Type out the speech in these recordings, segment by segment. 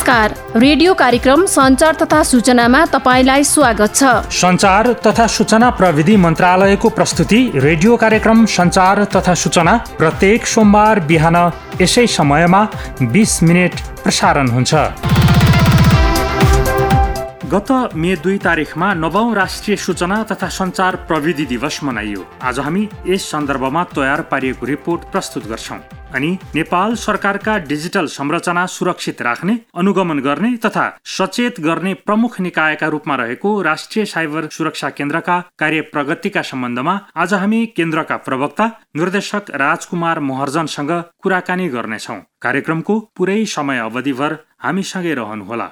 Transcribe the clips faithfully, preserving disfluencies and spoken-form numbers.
नमस्कार, रेडियो कार्यक्रम सञ्चार तथा सूचनामा तपाईलाई स्वागत छ। सञ्चार तथा सूचना प्रविधि मन्त्रालयको प्रस्तुति रेडियो कार्यक्रम सञ्चार तथा सूचना प्रत्येक सोमबार बिहान यसै समयमा बीस मिनट प्रसारण हुन्छ। गत मे दुई तारिखमा नवौं राष्ट्रिय सूचना तथा सञ्चार प्रविधि दिवस मनाइयो। आज हामी यस सन्दर्भमा तयार पारिएको रिपोर्ट प्रस्तुत गर्छौं अनि नेपाल सरकारका डिजिटल संरचना सुरक्षित राख्ने, अनुगमन गर्ने तथा सचेत गर्ने प्रमुख निकायका रूपमा रहेको राष्ट्रिय साइबर सुरक्षा केन्द्रका कार्य प्रगतिका सम्बन्धमा आज हामी केन्द्रका प्रवक्ता निर्देशक राजकुमार महर्जनसँग कुराकानी गर्नेछौं। कार्यक्रमको पुरै समय अवधिभर हामीसँगै रहनुहोला।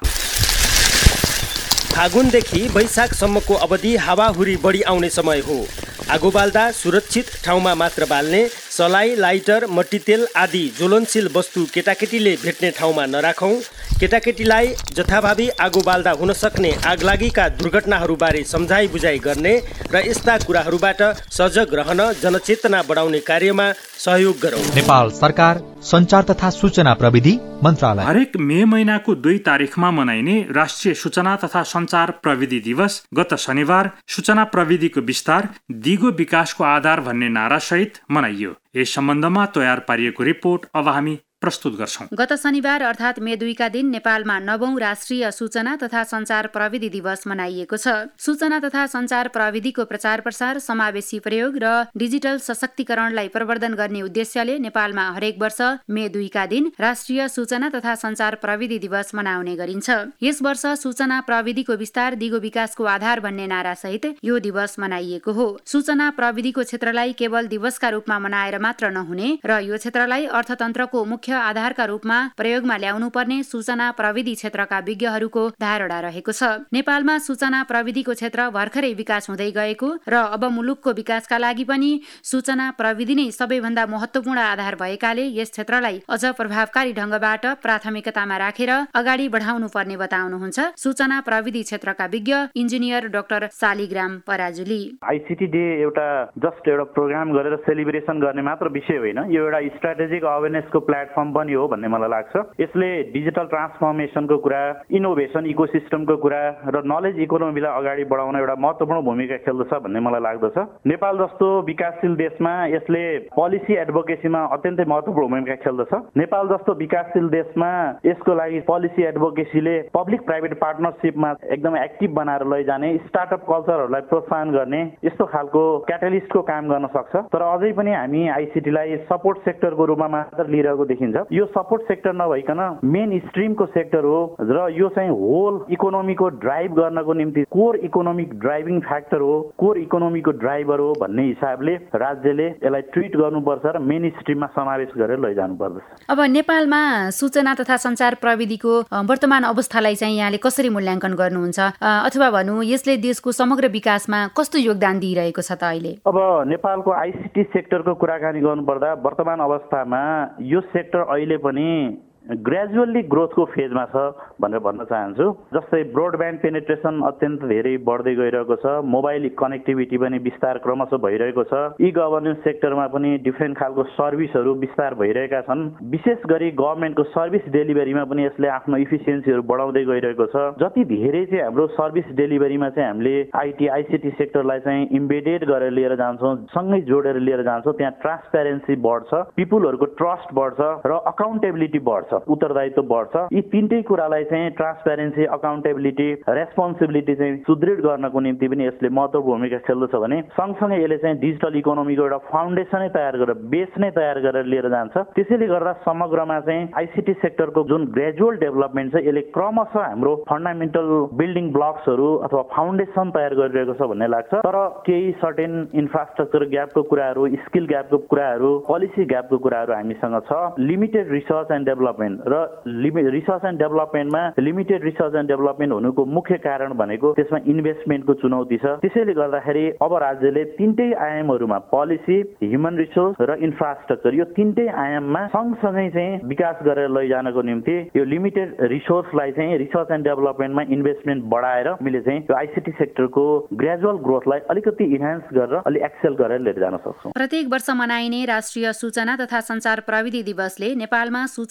फागुनदेखि वैशाखसम्मको अवधि हावाहुरी बढी आउने समय हो। आगो बाल्दा सुरक्षित ठाउँमा मात्र बाल्ने, सलाई, लाइटर, मट्टीतेल आदि ज्वलनशील वस्तु केटाकेटीले भेट्ने ठाउँमा नराखौँ। केटाकेटीलाई जथाभावी आगो बाल्दा हुन सक्ने आगलागीका दुर्घटनाहरूबारे सम्झाइ बुझाइ गर्ने र यस्ता कुराहरूबाट सजग रहन जनचेतना बढाउने कार्यमा सहयोग गरौँ। नेपाल सरकार सञ्चार तथा सूचना प्रविधि मन्त्रालय। हरेक मे महिनाको दुई तारिखमा मनाइने राष्ट्रिय सूचना तथा सञ्चार प्रविधि दिवस गत शनिबार सूचना प्रविधिको विस्तार दिगो विकासको आधार भन्ने नारा सहित मनाइयो। यस सम्बन्धमा तयार पारिएको रिपोर्ट अब हामी प्रस्तुत गर्छौं। गत शनिबार अर्थात् मे दुईका दिन नेपालमा नवौं राष्ट्रिय सूचना तथा सञ्चार प्रविधि दिवस मनाइएको छ। सूचना तथा सञ्चार प्रविधिको प्रचार प्रसार, समावेशी प्रयोग र डिजिटल सशक्तिकरणलाई प्रवर्धन गर्ने उद्देश्यले नेपालमा हरेक वर्ष मे दुईका दिन राष्ट्रिय सूचना तथा सञ्चार प्रविधि दिवस मनाउने गरिन्छ। यस वर्ष सूचना प्रविधिको विस्तार दिगो विकासको आधार भन्ने नारा सहित यो दिवस मनाइएको हो। सूचना प्रविधिको क्षेत्रलाई केवल दिवसका रूपमा मनाएर मात्र नहुने र यो क्षेत्रलाई अर्थतन्त्रको मुख्य आधारका रूपमा प्रयोगमा ल्याउनु पर्ने सूचना प्रविधि क्षेत्रका विज्ञहरूको धारणा रहेको छ। नेपालमा सूचना प्रविधिको क्षेत्र भर्खरै विकास हुँदै गएको र अब मुलुकको विकासका लागि पनि सूचना प्रविधि नै सबैभन्दा महत्त्वपूर्ण आधार भएकाले यस क्षेत्रलाई अझ प्रभावकारी ढङ्गबाट प्राथमिकतामा राखेर अगाडि बढाउनु पर्ने बताउनुहुन्छ सूचना प्रविधि क्षेत्रका विज्ञ engineer doctor Shaligram Parajuli. ICT day एउटा जस्ट एउटा प्रोग्राम गरेर सेलिब्रेसन गर्ने मात्र विषय होइन, यो एउटा स्ट्राटेजिक अवेरनेसको प्लेटफर्म पनि हो भन्ने मलाई लाग्छ। यसले डिजिटल ट्रान्सफर्मेसनको कुरा, इनोभेसन इकोसिस्टमको कुरा र नलेज इकोनोमीलाई अगाडि बढाउन एउटा महत्त्वपूर्ण भूमिका खेल्दछ भन्ने मलाई लाग्दछ। नेपाल जस्तो विकासशील देशमा यसले पोलिसी एडभोकेसीमा अत्यन्तै महत्त्वपूर्ण भूमिका खेल्दछ। नेपाल जस्तो विकासशील देशमा यसको लागि पोलिसी एडभोकेसीले पब्लिक प्राइभेट पार्टनरसिपमा एकदमै एक्टिभ बनाएर लैजाने, स्टार्टअप कल्चरहरूलाई प्रोत्साहन गर्ने यस्तो खालको क्याटलिस्टको काम गर्न सक्छ। तर अझै पनि हामी आइसिटीलाई सपोर्ट सेक्टरको रूपमा मात्र लिइरहेको देखिन्छ। यो सपोर्ट सेक्टर नभइकन मेन स्ट्रिमको सेक्टर हो र यो चाहिँ होल इकोनोमीको ड्राइभ गर्नको निम्ति कोर इकोनोमिक ड्राइभिङ फ्याक्टर हो, कोर इकोनोमीको ड्राइभर हो भन्ने हिसाबले राज्यले यसलाई ट्रिट गर्नुपर्छ र मेन स्ट्रिममा समावेश गरेर लैजानु पर्दछ। अब नेपालमा सूचना तथा सञ्चार प्रविधिको वर्तमान अवस्थालाई चाहिँ यहाँले कसरी मूल्याङ्कन गर्नुहुन्छ अथवा भनौँ यसले देशको समग्र विकासमा कस्तो योगदान दिइरहेको छ त अहिले? अब नेपालको आइसिटी सेक्टरको कुराकानी गर्नुपर्दा वर्तमान अवस्थामा यो सेक्टर अहिले पनि ग्रेजुअल्ली ग्रोथको फेजमा छ भनेर भन्न चाहन्छु। जस्तै ब्रोडब्यान्ड पेनिट्रेसन अत्यन्त धेरै बढ्दै गइरहेको छ, मोबाइल कनेक्टिभिटी पनि विस्तार क्रमशः भइरहेको छ, ई गभर्नेन्स सेक्टरमा पनि डिफ्रेन्ट खालको सर्भिसहरू विस्तार भइरहेका छन्। विशेष गरी गभर्मेन्टको सर्भिस डेलिभरीमा पनि यसले आफ्नो इफिसियन्सीहरू बढाउँदै गइरहेको छ। जति धेरै चाहिँ हाम्रो सर्भिस डेलिभरीमा चाहिँ हामीले आइटी आइसिटी सेक्टरलाई चाहिँ इम्बेडेड गरेर लिएर जान्छौँ, सँगै जोडेर लिएर जान्छौँ, त्यहाँ ट्रान्सप्यारेन्सी बढ्छ, पिपुलहरूको ट्रस्ट बढ्छ र अकाउन्टेबिलिटी बढ्छ, उत्तरदायित्व बढ्छ। यी तीनटै कुरालाई चाहिँ ट्रान्सप्यारेन्सी, अकाउन्टेबिलिटी, रेस्पोन्सिबिलिटी चाहिँ सुदृढ गर्नको निम्ति पनि यसले महत्त्वपूर्ण भूमिका खेल्दछ भने सँगसँगै यसले चाहिँ डिजिटल इकोनोमीको एउटा फाउन्डेसनै तयार गरेर, बेस नै तयार गरेर लिएर जान्छ। त्यसैले गर्दा समग्रमा चाहिँ आइसिटी सेक्टरको जुन ग्रेजुअल डेभलपमेन्ट छ यसले क्रमशः हाम्रो फन्डामेन्टल बिल्डिङ ब्लक्सहरू अथवा फाउन्डेसन तयार गरिरहेको छ भन्ने लाग्छ। तर केही सर्टेन इन्फ्रास्ट्रक्चर ग्यापको कुराहरू, स्किल ग्यापको कुराहरू, पोलिसी ग्यापको कुराहरू हामीसँग छ। लिमिटेड रिसर्च एन्ड डेभलपमेन्ट र रिसर्च एन्ड डेभलपमेन्टमा लिमिटेड रिसर्च एन्ड डेभलपमेन्ट हुनुको मुख्य कारण भनेको त्यसमा इन्भेस्टमेन्टको चुनौती छ। त्यसैले गर्दाखेरि अब राज्यले तीनटै आयामहरूमा पोलिसी, ह्युमन रिसोर्स र इन्फ्रास्ट्रक्चर यो तीनटै आयाममा सँगसँगै चाहिँ विकास गरेर लैजानको निम्ति यो लिमिटेड रिसोर्सलाई चाहिँ रिसर्च एन्ड डेभलपमेन्टमा इन्भेस्टमेन्ट बढाएर हामीले चाहिँ यो आइसिटी सेक्टरको ग्रेजुअल ग्रोथलाई अलिकति इन्हान्स गरेर अलि एक्सेल गरेर लिएर जान सक्छौँ। प्रत्येक वर्ष मनाइने राष्ट्रिय सूचना तथा सञ्चार प्रविधि दिवसले नेपालमा सूचना तथा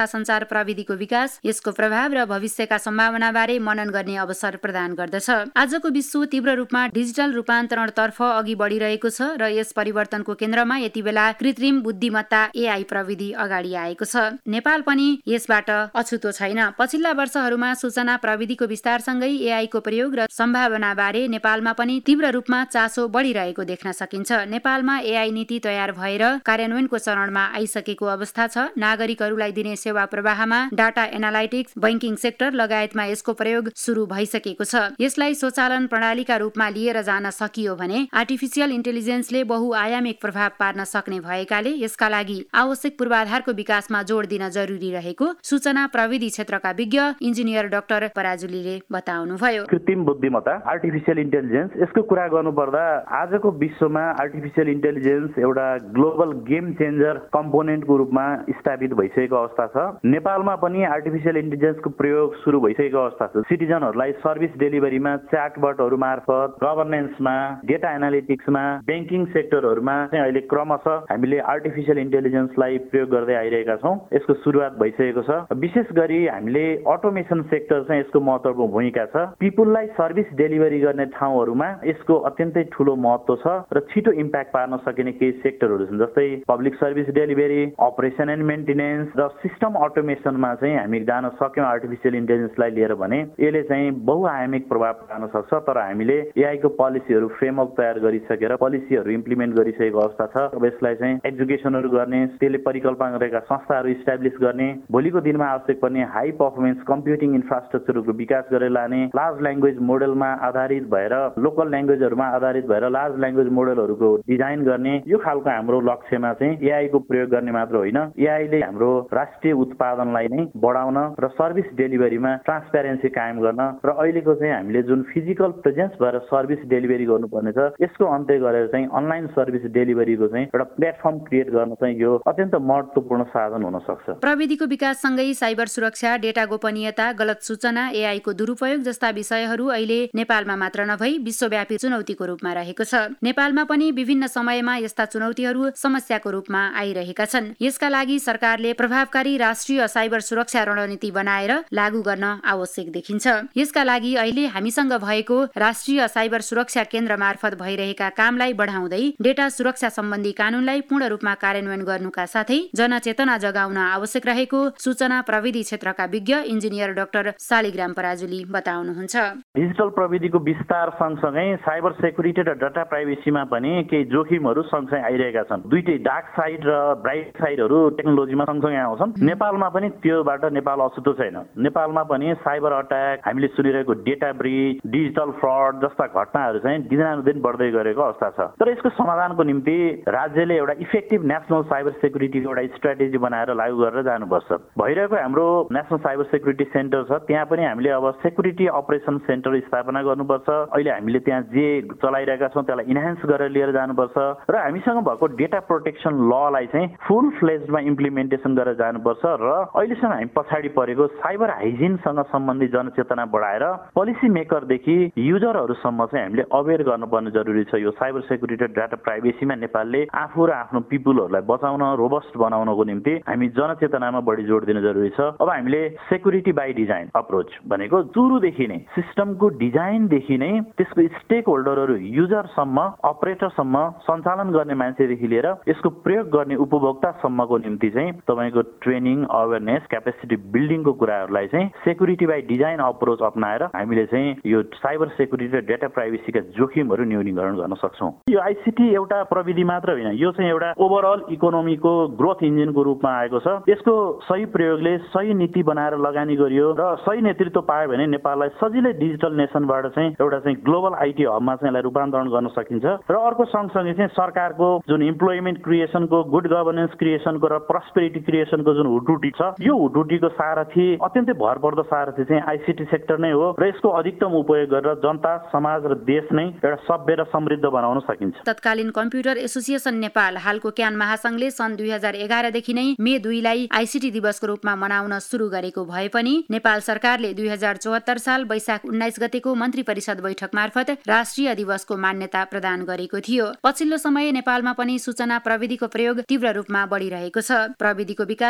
तथा सञ्चार प्रविधिको विकास, यसको प्रभाव र भविष्यका सम्भावनाबारे मनन गर्ने अवसर प्रदान गर्दछ। आजको विश्व तीव्र रूपमा डिजिटल रूपान्तरणतर्फ अघि बढिरहेको छ र यस परिवर्तनको केन्द्रमा यति बेला कृत्रिम बुद्धिमत्ता एआई प्रविधि अगाडि आएको छ। नेपाल पनि यसबाट अछुतो छैन। पछिल्ला वर्षहरूमा सूचना प्रविधिको विस्तारसँगै एआईको प्रयोग र सम्भावनाबारे नेपालमा पनि तीव्र रूपमा चासो बढिरहेको देख्न सकिन्छ। नेपालमा एआई नीति तयार भएर कार्यान्वयनको चरणमा आइसकेको अवस्था छ। नागरिकहरूलाई दिने सेवा प्रवाहमा डाटा एनालाइटिक्स, बैंकिङ सेक्टर लगायतमा यसको प्रयोग सुरु भइसकेको छ। यसलाई स्वचालन प्रणालीका रूपमा लिएर जान सकियो भने आर्टिफिसियल इन्टेलिजेन्सले बहुआयामिक प्रभाव पार्न सक्ने भएकाले यसका लागि आवश्यक पूर्वाधारको विकासमा जोड दिन जरुरी रहेको सूचना प्रविधि क्षेत्रका विज्ञ इन्जिनियर डाक्टर पराजुलीले बताउनुभयो। कृत्रिम बुद्धिमत्ता, आर्टिफिसियल इन्टेलिजेन्स, यसको कुरा गर्नुपर्दा आजको विश्वमा आर्टिफिसियल इन्टेलिजेन्स एउटा ग्लोबल गेम चेन्जर कम्पोनेन्टको रूपमा स्थापित भइसकेको अवस्था छ। नेपालमा पनि आर्टिफिसियल इन्टेलिजेन्सको प्रयोग सुरु भइसकेको अवस्था छ। सिटिजनहरूलाई सर्भिस डेलिभरीमा, च्याटबटहरू मार्फत, गभर्नेन्समा, डेटा एनालिटिक्समा, ब्याङ्किङ सेक्टरहरूमा चाहिँ अहिले क्रमशः हामीले आर्टिफिसियल इन्टेलिजेन्सलाई प्रयोग गर्दै आइरहेका छौँ। यसको सुरुवात भइसकेको छ। विशेष गरी हामीले अटोमेसन सेक्टर चाहिँ यसको महत्त्वपूर्ण भूमिका छ। पिपुललाई सर्भिस डेलिभरी गर्ने ठाउँहरूमा यसको अत्यन्तै ठुलो महत्त्व छ र छिटो इम्प्याक्ट पार्न सकिने केही सेक्टरहरू छन्, जस्तै public service delivery, operation and maintenance र सिस्टम अटोमेसनमा चाहिँ हामी जान सक्यौँ आर्टिफिसियल इन्टेलिजेन्सलाई लिएर भने यसले चाहिँ बहुआयामिक प्रभाव पार्न सक्छ। तर हामीले एआईको पोलिसीहरू फ्रेमवर्क तयार गरिसकेर पोलिसीहरू इम्प्लिमेन्ट गरिसकेको अवस्था छ। अब यसलाई चाहिँ एजुकेसनहरू गर्ने, त्यसले परिकल्पना गरेका संस्थाहरू इस्टाब्लिस गर्ने, भोलिको दिनमा आवश्यक पर्ने हाई पर्फर्मेन्स कम्प्युटिङ इन्फ्रास्ट्रक्चरहरूको विकास गरेर लाने, लार्ज ल्याङ्ग्वेज मोडलमा आधारित भएर लोकल ल्याङ्ग्वेजहरूमा आधारित भएर लार्ज ल्याङ्ग्वेज मोडलहरूको डिजाइन गर्ने, यो खालको हाम्रो लक्ष्यमा चाहिँ एआईको प्रयोग गर्ने मात्र होइन, एआईले हाम्रो राष्ट्रिय उत्पादनलाई नै बढाउन र सर्भिस डेलिभरीमा ट्रान्सप्यारेन्सी कायम गर्न र अहिलेको चाहिँ हामीले जुन फिजिकल प्रेजेन्स भएर सर्भिस डेलिभरी गर्नुपर्ने छ यसको अन्त्य गरेर चाहिँ अनलाइन सर्भिस डेलिभरीको चाहिँ एउटा प्लेटफर्म क्रिएट गर्न चाहिँ यो अत्यन्त महत्त्वपूर्ण साधन हुन सक्छ। प्रविधिको विकाससँगै साइबर सुरक्षा, डेटा गोपनीयता, गलत सूचना, एआईको दुरुपयोग जस्ता विषयहरू अहिले नेपालमा मात्र नभई विश्वव्यापी चुनौतीको रूपमा रहेको छ। नेपालमा पनि विभिन्न समयमा यस्ता चुनौतीहरू समस्याको रूपमा आइरहेका छन्। यसका लागि सरकारले प्रभावकारी राष्ट्रिय साइबर सुरक्षा रणनीति बनाएर लागू गर्न आवश्यक देखिन्छ। यसका लागि अहिले हामीसँग भएको राष्ट्रिय साइबर सुरक्षा केन्द्र मार्फत भइरहेका कामलाई बढाउँदै डेटा सुरक्षा सम्बन्धी कानूनलाई पूर्ण रूपमा कार्यान्वयन गर्नुका साथै जनचेतना जगाउन आवश्यक रहेको सूचना प्रविधि क्षेत्रका विज्ञ इन्जिनियर डाक्टर शालिग्राम पराजुली बताउनुहुन्छ। डिजिटल प्रविधिको विस्तार सँगसँगै साइबर सेक्युरिटी र डाटा प्राइभेसीमा पनि केही जोखिमहरू सँगसँगै आइरहेका छन्। दुईटै डार्क साइड र ब्राइट साइडहरू टेक्नोलोजीमा सँगसँगै आउँछन्। नेपालमा पनि त्योबाट नेपाल अछुतो छैन। नेपालमा पनि साइबर अट्याक, हामीले सुनिरहेको डेटा ब्रिच, डिजिटल फ्रड जस्ता घटनाहरू चाहिँ दिनानुदिन बढ्दै गरेको अवस्था छ। तर यसको समाधानको निम्ति राज्यले एउटा इफेक्टिभ नेसनल साइबर सेक्युरिटीको एउटा स्ट्राटेजी बनाएर लागू गरेर जानुपर्छ। भइरहेको हाम्रो नेसनल साइबर सेक्युरिटी सेन्टर छ, त्यहाँ पनि हामीले अब सेक्युरिटी अपरेसन सेन्टर स्थापना गर्नुपर्छ। अहिले हामीले त्यहाँ जे चलाइरहेका छौँ त्यसलाई इन्हान्स गरेर लिएर जानुपर्छ र हामीसँग भएको डेटा प्रोटेक्सन ललाई चाहिँ फुल फ्लेजमा इम्प्लिमेन्टेसन गरेर जानुपर्छ र अहिलेसम्म हामी पछाडि परेको साइबर हाइजिनसँग सम्बन्धित जनचेतना बढाएर पोलिसी मेकरदेखि युजरहरूसम्म चाहिँ हामीले अवेर गर्नुपर्ने जरुरी छ। यो साइबर सेक्युरिटी र डाटा प्राइभेसीमा नेपालले आफू र आफ्नो पिपुलहरूलाई बचाउन, रोबस्ट बनाउनको निम्ति हामी जनचेतनामा बढी जोड दिन जरुरी छ। अब हामीले सेक्युरिटी बाई डिजाइन अप्रोच भनेको सुरुदेखि नै सिस्टमको डिजाइनदेखि नै त्यसको स्टेक होल्डरहरू, युजरसम्म, अपरेटरसम्म, सञ्चालन गर्ने मान्छेदेखि लिएर यसको प्रयोग गर्ने उपभोक्तासम्मको निम्ति चाहिँ तपाईँको ट्रेनिङ, अवेरनेस, क्यापेसिटी बिल्डिङको कुराहरूलाई चाहिँ सेक्युरिटी बाई डिजाइन अप्रोच अप्नाएर हामीले चाहिँ यो साइबर सेक्युरिटी र डेटा प्राइभेसीका जोखिमहरू न्यूनीकरण गर्न सक्छौँ। यो आइसिटी एउटा प्रविधि मात्र होइन, यो चाहिँ एउटा ओभरअल इकोनोमीको ग्रोथ इन्जिनको रूपमा आएको छ। यसको सही प्रयोगले सही नीति बनाएर लगानी गरियो र सही नेतृत्व पायो भने नेपाललाई सजिलै डिजिटल नेसनबाट चाहिँ एउटा चाहिँ ग्लोबल आइटी हबमा चाहिँ यसलाई रूपान्तरण गर्न सकिन्छ। र अर्को सँगसँगै चाहिँ सरकारको जुन इम्प्लोइमेन्ट क्रिएसनको, गुड गभर्नेन्स क्रिएसनको र प्रस्पेरिटी क्रिएसनको जुन हुटुटी छ, यो हुटुटीको सारथी, अत्यन्तै भरपर्दो सारथी चाहिँ आइसिटी सेक्टर नै हो र यसको अधिकतम उपयोग गरेर जनता, समाज र देश नै एउटा सभ्य र समृद्ध बनाउन सकिन्छ। तत्कालीन कम्प्युटर एसोसिएसन नेपाल, हालको क्यान महासंघले सन् दुई हजार एघारदेखि नै मे दुईलाई आइसिटी दिवसको रूपमा मनाउन सुरु गरेको भए पनि नेपाल सरकारले दुई हजार चौहत्तर साल वैशाख उन्नाइस गतेको मन्त्री परिषद बैठक मार्फत राष्ट्रिय दिवसको मान्यता प्रदान गरेको थियो। पछिल्लो समय नेपालमा पनि सूचना प्रविधिको प्रयोग तीव्र रूपमा बढिरहेको छ। प्रविधिको विकाससँगै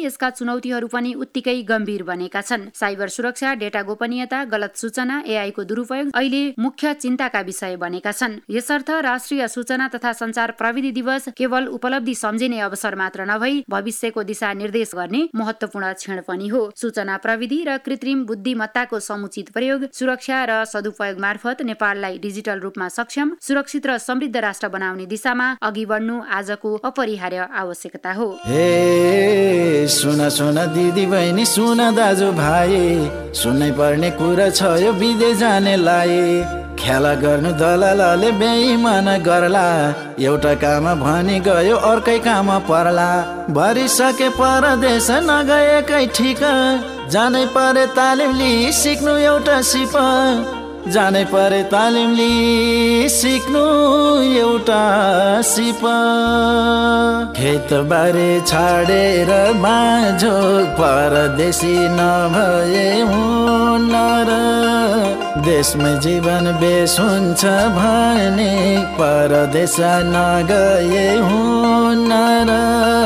यसका चुनौतीहरू पनि उत्तिकै गम्भीर बनेका छन्। साइबर सुरक्षा, डेटा गोपनीयता, गलत सूचना, एआई को दुरुपयोग अहिले मुख्य चिन्ताका विषय बनेका छन्। यसर्थ राष्ट्रिय सूचना तथा सञ्चार प्रविधि दिवस केवल उपलब्धि सम्झिने अवसर मात्र नभई भविष्यको दिशा निर्देश गर्ने महत्त्वपूर्ण क्षण पनि हो। सूचना प्रविधि र कृत्रिम बुद्धिमत्ताको समुचित प्रयोग, सुरक्षा र सदुपयोग मार्फत नेपाललाई डिजिटल रूपमा सक्षम, सुरक्षित र समृद्ध राष्ट्र बनाउने दिशामा अघि बढ्नु आजको अपरिहार्य आवश्यकता हो। हे सुन सुन दिदी बहिनी, सुन दाजु भाइ, सुन्नै पर्ने कुरा छ यो विदेश जानेलाई। खेला गर्नु दलालले बेइमान गर्ला, एउटा काम भनी गयो अर्कै काम पर्ला। भरिसके परदेश नगएकै ठिक, जानै परे तालिम लिई सिक्नु एउटा सिप, जानै परे तालिम लिई सिक्नु एउटा सिप। खेतबारी छाडेर बाँझो परदेशी नभए हुन र, देशमै जीवन बेस हुन्छ भने परदेश नगए हुन र,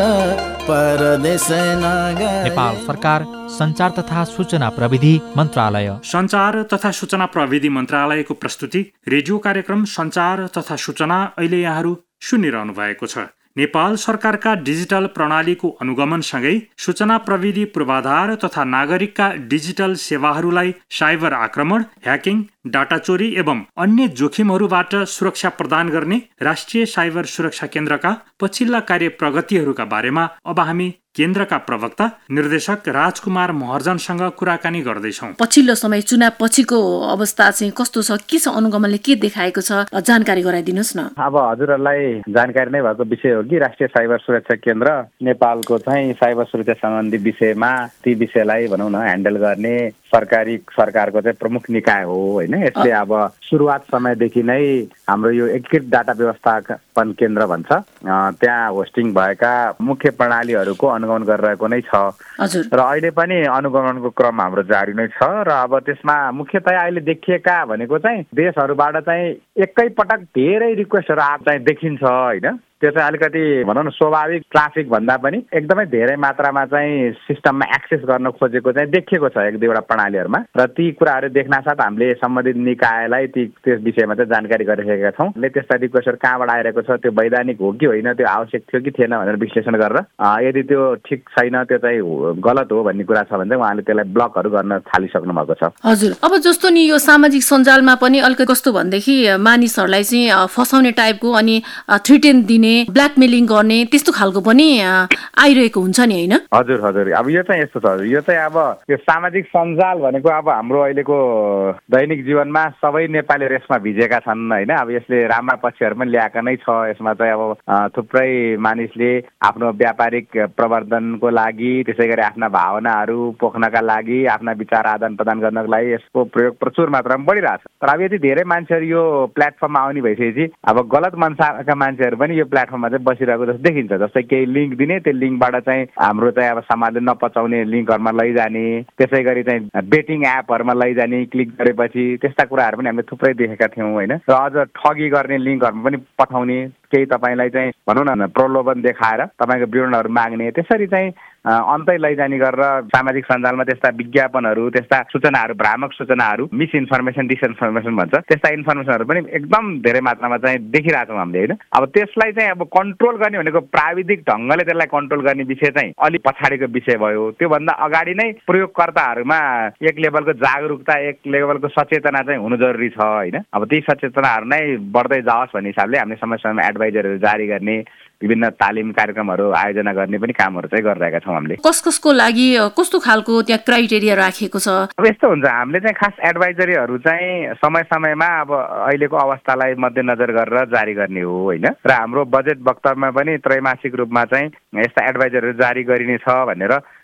परदेश नगए। नेपाल सरकार सञ्चार तथा सूचना प्रविधि मन्त्रालय। सञ्चार तथा सूचना प्रविधि मन्त्रालयको प्रस्तुति रेडियो कार्यक्रम सञ्चार तथा सूचना अहिले यहाँहरू सुनिरहनु भएको छ। नेपाल सरकारका डिजिटल प्रणालीको अनुगमनसँगै सूचना प्रविधि पूर्वाधार तथा नागरिकका डिजिटल सेवाहरूलाई साइबर आक्रमण, ह्याकिङ, डाटा चोरी एवं अन्य जोखिमहरूबाट सुरक्षा प्रदान गर्ने राष्ट्रिय साइबर सुरक्षा केन्द्रका पछिल्ला कार्य प्रगतिहरूका बारेमा अब हामी केन्द्रका प्रवक्ता निर्देशक राजकुमार महर्जनसँग कुराकानी गर्दैछौँ। पछिल्लो समय चुनाव पछिको अवस्था चाहिँ कस्तो छ, के छ, अनुगमनले के देखाएको छ, जानकारी गराइदिनुहोस् न। अब हजुरहरूलाई जानकारी नै भएको विषय हो कि राष्ट्रिय साइबर सुरक्षा केन्द्र नेपालको चाहिँ साइबर सुरक्षा सम्बन्धी विषयमा ती विषयलाई भनौँ न ह्यान्डल गर्ने सरकारी सरकारको चाहिँ प्रमुख निकाय हो होइन। यसले अब सुरुवात समयदेखि नै हाम्रो यो एकीकृत डाटा व्यवस्थापन केन्द्र भन्छ, त्यहाँ होस्टिङ भएका मुख्य प्रणालीहरूको अनुगमन गरिरहेको नै छ र अहिले पनि अनुगमनको क्रम हाम्रो जारी नै छ। र अब त्यसमा मुख्यतया अहिले देखिएका भनेको चाहिँ देशहरूबाट चाहिँ एकै पटक धेरै रिक्वेस्टहरू आएको चाहिँ देखिन्छ होइन। त्यो चाहिँ अलिकति भनौँ न स्वाभाविक ट्राफिक भन्दा पनि एकदमै धेरै मात्रामा चाहिँ सिस्टममा एक्सेस गर्न खोजेको चाहिँ देखिएको छ एक दुईवटा प्रणालीहरूमा। र ती कुराहरू देख्नासाथ हामीले सम्बन्धित निकायलाई ती त्यस विषयमा चाहिँ जानकारी गरिसकेका छौँ। त्यस्ता रिक्वेस्टहरू कहाँबाट आइरहेको छ, त्यो वैधानिक हो कि होइन, त्यो आवश्यक थियो कि थिएन भनेर विश्लेषण गरेर यदि त्यो ठिक छैन, त्यो चाहिँ गलत हो भन्ने कुरा छ भने चाहिँ उहाँले त्यसलाई ब्लकहरू गर्न थालिसक्नु भएको छ। हजुर, अब जस्तो नि यो सामाजिक सञ्जालमा पनि अलिकति कस्तो भनेदेखि मानिसहरूलाई चाहिँ फसाउने टाइपको अनि थ्रिटेन दिने, ब्ल्याकमेलिङ गर्ने त्यस्तो खालको पनि आइरहेको हुन्छ नि होइन। हजुर हजुर, अब यो चाहिँ यस्तो छ, यो चाहिँ अब यो सामाजिक सञ्जाल भनेको अब हाम्रो अहिलेको दैनिक जीवनमा सबै नेपाली रेसमा भिजेका छन् होइन। अब यसले राम्रा पक्षहरू पनि ल्याएका नै छ। यसमा चाहिँ अब थुप्रै मानिसले आफ्नो व्यापारिक प्रवर्धनको लागि, त्यसै गरी आफ्ना भावनाहरू पोख्नका लागि, आफ्ना विचार आदान प्रदान गर्नको लागि यसको प्रयोग प्रचुर मात्रामा बढिरहेछ। तर अब यदि धेरै मान्छेहरू यो प्लेटफर्ममा आउने भइसकेपछि अब गलत मनसाका मान्छेहरू पनि यो प्लेटफर्ममा चाहिँ बसिरहेको जस्तो देखिन्छ। जस्तै केही लिङ्क दिने, त्यो लिङ्कबाट चाहिँ हाम्रो चाहिँ अब समाजले नपचाउने लिङ्कहरूमा लैजाने, त्यसै गरी चाहिँ बेटिङ एपहरूमा लैजाने क्लिक गरेपछि, त्यस्ता कुराहरू पनि हामीले थुप्रै देखेका थियौँ होइन। र अझ ठगी गर्ने लिङ्कहरूमा पनि पठाउने, केही तपाईँलाई चाहिँ भनौँ न प्रलोभन देखाएर तपाईँको विवरणहरू माग्ने, त्यसरी चाहिँ अन्तै लैजाने गरेर सामाजिक सञ्जालमा त्यस्ता विज्ञापनहरू, त्यस्ता सूचनाहरू, भ्रामक सूचनाहरू, मिस इन्फर्मेसन, डिसइन्फर्मेसन भन्छ, त्यस्ता इन्फर्मेसनहरू पनि एकदम धेरै मात्रामा चाहिँ देखिरहेछौँ हामीले होइन। अब त्यसलाई चाहिँ अब कन्ट्रोल गर्ने भनेको प्राविधिक ढङ्गले त्यसलाई कन्ट्रोल गर्ने विषय चाहिँ अलिक पछाडिको विषय भयो। त्योभन्दा अगाडि नै प्रयोगकर्ताहरूमा एक लेभलको जागरुकता, एक लेभलको सचेतना चाहिँ हुनु जरुरी छ होइन। अब ती सचेतनाहरू नै बढ्दै जाओस् भन्ने हिसाबले हामीले समय समयमा एडभाइजरहरू जारी गर्ने, विभिन्न तालिम कार्यक्रमहरू आयोजना गर्ने पनि कामहरू चाहिँ गरिरहेका छौँ हामीले। कस कसको लागि कस्तो खालको त्यहाँ क्राइटेरिया राखेको छ? अब यस्तो हुन्छ, हामीले चाहिँ खास एडभाइजरीहरू चाहिँ समय समयमा अब अहिलेको अवस्थालाई मध्यनजर गरेर जारी गर्ने हो होइन। र हाम्रो बजेट वक्तव्यमा पनि त्रैमासिक रूपमा चाहिँ यस्ता एडभाइजरहरू जारी गरिने छ भनेर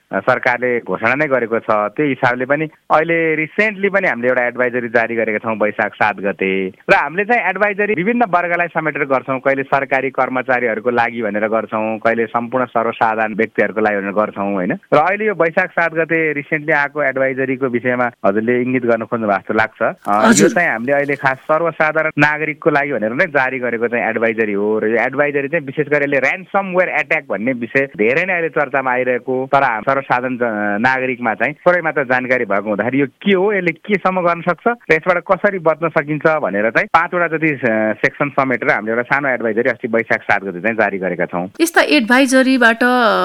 सरकारले घोषणा नै गरेको छ। त्यो हिसाबले पनि अहिले रिसेन्टली पनि हामीले एउटा एडभाइजरी जारी गरेका छौँ वैशाख सात गते, र हामीले चाहिँ एडभाइजरी विभिन्न वर्गलाई समेटेर गर्छौँ। कहिले सरकारी कर्मचारीहरूको लागि भनेर गर्छौँ, कहिले सम्पूर्ण सर्वसाधारण व्यक्तिहरूको लागि भनेर गर्छौँ होइन। र अहिले यो वैशाख सात गते रिसेन्टली आएको एडभाइजरीको विषयमा हजुरले इङ्गित गर्न खोज्नु भएको जस्तो लाग्छ। यो चाहिँ हामीले अहिले खास सर्वसाधारण नागरिकको लागि भनेर नै जारी गरेको चाहिँ एडभाइजरी हो। र यो एडभाइजरी चाहिँ विशेष गरी यसले ऱ्यान्समवेयर एट्याक भन्ने विषय धेरै नै अहिले चर्चामा आइरहेको, तर सर्वसाधारण नागरिकमा चाहिँ थोरै मात्र जानकारी भएको हुँदाखेरि यो के हो, यसले केसम्म गर्न सक्छ र यसबाट कसरी बच्न सकिन्छ भनेर चाहिँ पाँचवटा जति सेक्सन समेटेर हामीले एउटा सानो एडभाइजरी अस्ति वैशाख सात गते चाहिँ जारी गरेका छौँ। यस्ता एडभाइजरीबाट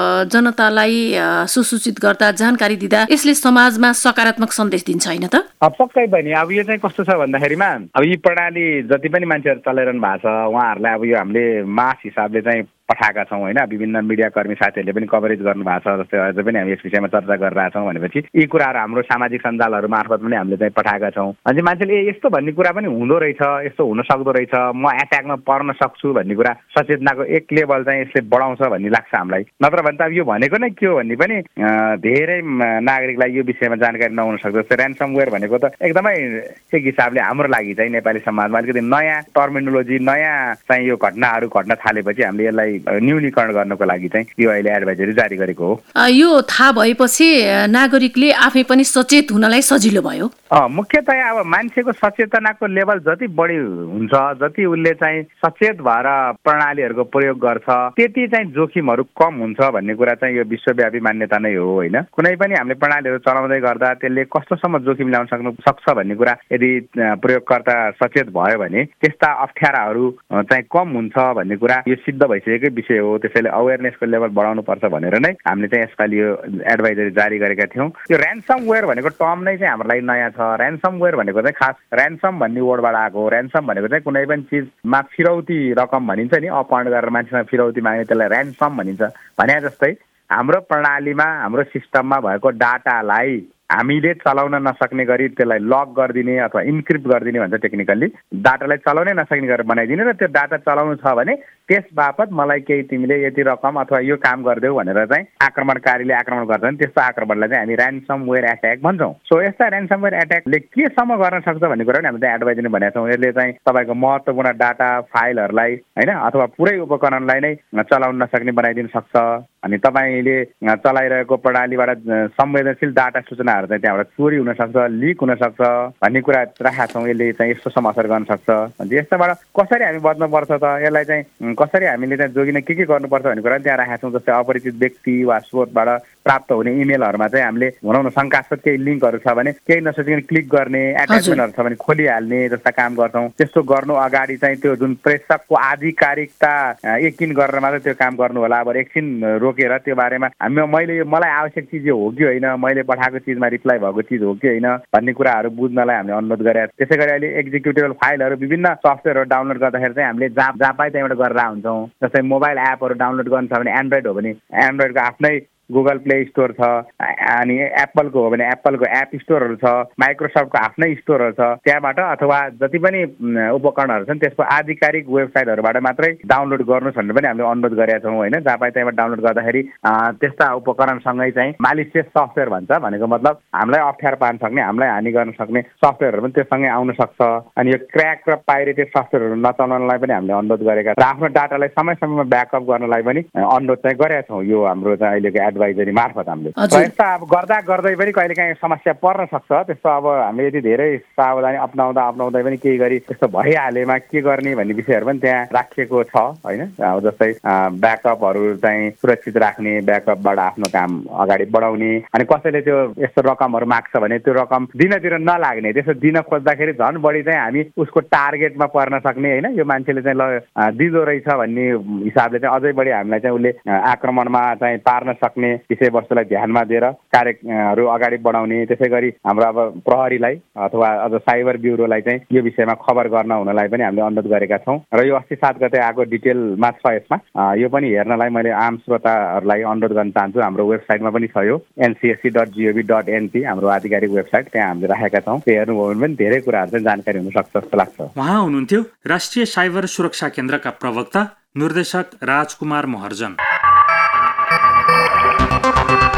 जनतालाई सुसूचित गर्दा जानकारी दिँदा यसले समाजमा सकारात्मक सन्देश दिन्छ होइन त? पक्कै पनि। अब यो चाहिँ कस्तो छ भन्दाखेरिमा अब यी प्रणाली जति पनि मान्छेहरू चलाइरहनु भएको छ उहाँहरूलाई अब यो हामीले मास हिसाबले चाहिँ पठाएका छौँ होइन। विभिन्न मिडिया कर्मी साथीहरूले पनि कभरेज गर्नु भएको छ, जस्तै अझै पनि हामी यस विषयमा चर्चा गरिरहेका छौँ भनेपछि यी कुराहरू हाम्रो सामाजिक सञ्जालहरू मार्फत पनि हामीले चाहिँ पठाएका छौँ। अनि मान्छेले यस्तो भन्ने कुरा पनि हुँदो रहेछ, यस्तो हुन सक्दो रहेछ, म एट्याकमा पर्न सक्छु भन्ने कुरा सचेतनाको एक लेभल चाहिँ यसले बढाउँछ भन्ने लाग्छ हामीलाई। नत्र भने त अब यो भनेको नै के हो भन्ने पनि धेरै नागरिकलाई यो विषयमा जानकारी नहुन सक्छ। जस्तै ऱ्यान्समवेयर भनेको त एकदमै एक हिसाबले हाम्रो लागि चाहिँ नेपाली समाजमा अलिकति नयाँ टर्मिनोलोजी, नयाँ चाहिँ यो घटनाहरू घट्न थालेपछि हामीले यसलाई न्यूनीकरण गर्नको लागि चाहिँ यो अहिले एडभाइजरी जारी गरेको हो। यो थाहा भएपछि नागरिकले आफै पनि सचेत हुनलाई सजिलो भयो। मुख्यतया अब मान्छेको सचेतनाको लेभल जति बढी हुन्छ, जति उसले चाहिँ सचेत भएर प्रणालीहरूको प्रयोग गर्छ, त्यति चाहिँ जोखिमहरू कम हुन्छ भन्ने कुरा चाहिँ यो विश्वव्यापी मान्यता नै हो होइन। कुनै पनि हामीले प्रणालीहरू चलाउँदै गर्दा त्यसले कस्तोसम्म जोखिम ल्याउन सक्नु सक्छ भन्ने कुरा यदि प्रयोगकर्ता सचेत भयो भने त्यस्ता अप्ठ्याराहरू चाहिँ कम हुन्छ भन्ने कुरा यो सिद्ध भइसकेकै विषय हो। त्यसैले अवेरनेसको लेभल बढाउनु पर्छ भनेर नै हामीले चाहिँ यसपालि यो एडभाइजरी जारी गरेका थियौँ। यो ऱ्यान्समवेयर भनेको टर्म नै चाहिँ हाम्रो लागि नयाँ छ। ऱ्यान्समवेयर भनेको चाहिँ खास ऱ्यान्सम भन्ने वर्डबाट आएको हो। ऱ्यान्सम भनेको चाहिँ कुनै पनि चिजमा फिरौती रकम भनिन्छ नि, अपहरण गरेर मान्छेमा फिरौती माग्ने, त्यसलाई ऱ्यान्सम भनिन्छ। भने जस्तै हाम्रो प्रणालीमा हाम्रो सिस्टममा भएको डाटालाई हामीले चलाउन नसक्ने गरी त्यसलाई लक गरिदिने अथवा इन्क्रिप्ट गरिदिने भन्छ टेक्निकल्ली। डाटालाई चलाउनै नसक्ने गरेर बनाइदिने र त्यो डाटा चलाउनु छ भने त्यस बापत मलाई केही तिमीले यति रकम अथवा यो काम गरिदेऊ भनेर चाहिँ आक्रमणकारीले आक्रमण गर्छ नि, त्यस्तो आक्रमणलाई चाहिँ हामी ऱ्यान्समवेयर एट्याक भन्छौँ। सो यस्ता ऱ्यान्समवेयर एट्याकले केसम्म गर्न सक्छ भन्ने कुरा पनि हामीले चाहिँ एडभाइजरी भनेका छौँ। यसले चाहिँ तपाईँको महत्त्वपूर्ण डाटा फाइलहरूलाई होइन अथवा पुरै उपकरणलाई नै चलाउन नसक्ने बनाइदिन सक्छ। अनि तपाईँले चलाइरहेको प्रणालीबाट संवेदनशील डाटा सूचनाहरू चाहिँ त्यहाँबाट चोरी हुनसक्छ, लिक हुनसक्छ भन्ने कुरा राखेका छौँ। यसले चाहिँ यस्तोसम्म असर गर्न सक्छ। यस्तोबाट कसरी हामी बच्नुपर्छ त, यसलाई चाहिँ कसरी हामीले चाहिँ जोगिन के के गर्नुपर्छ भन्ने कुरा त्यहाँ राखेका छौँ। जस्तै अपरिचित व्यक्ति वा स्रोतबाट प्राप्त हुने इमेलहरूमा चाहिँ हामीले भनौँ न शङ्कास्पद केही लिङ्कहरू छ भने केही नसोचिकन क्लिक गर्ने, एट्याचमेन्टहरू छ भने खोलिहाल्ने जस्ता काम गर्छौँ। त्यस्तो गर्नु अगाडि चाहिँ त्यो जुन प्रेषकको आधिकारिकता यकिन गरेर मात्रै त्यो काम गर्नु होला। अब एकछिन रोकेर त्यो बारेमा हामी मैले यो मलाई आवश्यक चिज यो हो कि होइन, मैले पठाएको चिजमा रिप्लाई भएको चिज हो कि होइन भन्ने कुराहरू बुझ्नलाई हामीले अनुरोध गरेका। त्यसै गरी अहिले एक्जिक्युटेबल फाइलहरू विभिन्न सफ्टवेयरहरू डाउनलोड गर्दाखेरि चाहिँ हामीले जहाँ जहाँ पाए त्यहाँबाट गरेर हुन्छौँ। जस्तै मोबाइल एपहरू डाउनलोड गर्नु छ भने एन्ड्रोइड हो भने एन्ड्रोइडको आफ्नै गुगल प्ले स्टोर छ, अनि एप्पलको हो भने एप्पलको एप स्टोरहरू छ, माइक्रोसफ्टको आफ्नै स्टोरहरू छ। त्यहाँबाट अथवा जति पनि उपकरणहरू छन् त्यसको आधिकारिक वेबसाइटहरूबाट मात्रै डाउनलोड गर्नुहोस् भनेर पनि हामीले अनुरोध गरेका छौँ होइन। जहाँ पाए त्यहाँबाट डाउनलोड गर्दाखेरि त्यस्ता उपकरणसँगै चाहिँ मालिसियस सफ्टवेयर भन्छ, भनेको मतलब हामीलाई अप्ठ्यारो पार्न सक्ने, हामीलाई हानि गर्न सक्ने सफ्टवेयरहरू पनि त्योसँगै आउन सक्छ। अनि यो क्र्याक र पाइरेटेड सफ्टवेयरहरू नचलाउनलाई पनि हामीले अनुरोध गरेका र आफ्नो डाटालाई समय समयमा ब्याकअप गर्नलाई पनि अनुरोध चाहिँ गरेका छौँ। यो हाम्रो चाहिँ अहिलेको एडभाइजरी मार्फत हामीले यस्ता अब गर्दा गर्दै पनि कहिले काहीँ समस्या पर्न सक्छ। त्यस्तो अब हामीले यदि धेरै सावधानी अप्नाउँदा अप्नाउँदै पनि केही गरी त्यस्तो भइहालेमा के गर्ने भन्ने विषयहरू पनि त्यहाँ राखिएको छ होइन। अब जस्तै ब्याकअपहरू चाहिँ सुरक्षित राख्ने, ब्याकअपबाट आफ्नो काम अगाडि बढाउने, अनि कसैले त्यो यस्तो रकमहरू माग्छ भने त्यो रकम दिनतिर नलाग्ने, त्यसो दिन खोज्दाखेरि झन् बढी चाहिँ हामी उसको टार्गेटमा पर्न सक्ने होइन। यो मान्छेले चाहिँ ल दिँदो रहेछ भन्ने हिसाबले चाहिँ अझै बढी हामीलाई चाहिँ उसले आक्रमणमा चाहिँ पार्न सक्ने विषयवस्तुलाई ध्यानमा दिएर कार्यहरू अगाडि बढाउने। त्यसै गरी हाम्रो अब प्रहरीलाई अथवा अझ साइबर ब्युरोलाई चाहिँ यो विषयमा खबर गर्न हुनलाई पनि हामीले अनुरोध गरेका छौँ। र यो अस्ति सात गते आएको डिटेलमा छ, यसमा यो पनि हेर्नलाई मैले आम श्रोताहरूलाई अनुरोध गर्न चाहन्छु। हाम्रो वेबसाइटमा पनि छ यो NCSC dot G O V dot NP हाम्रो आधिकारिक वेबसाइट, त्यहाँ हामीले राखेका छौँ। त्यो हेर्नुभयो भने पनि धेरै कुराहरू चाहिँ जानकारी हुनसक्छ जस्तो लाग्छ। उहाँ हुनुहुन्थ्यो राष्ट्रिय साइबर सुरक्षा केन्द्रका प्रवक्ता निर्देशक राजकुमार महर्जन।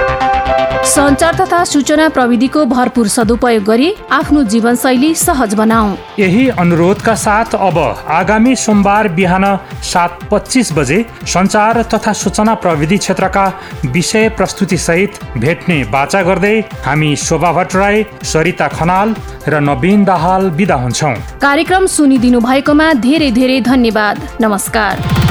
सञ्चार तथा सूचना प्रविधिको भरपूर सदुपयोग गरी आफ्नो जीवनशैली सहज बनाऊ। यही अनुरोधका साथ अब आगामी सोमबार बिहान सात पच्चिस बजे सञ्चार तथा सूचना प्रविधि क्षेत्रका विषय प्रस्तुति सहित भेट्ने बाचा गर्दै हामी शोभा भट्टराई, सरिता खनाल र नवीन दाहाल बिदा हुन्छौँ। कार्यक्रम सुनिदिनु भएकोमा धेरै धेरै धन्यवाद। नमस्कार।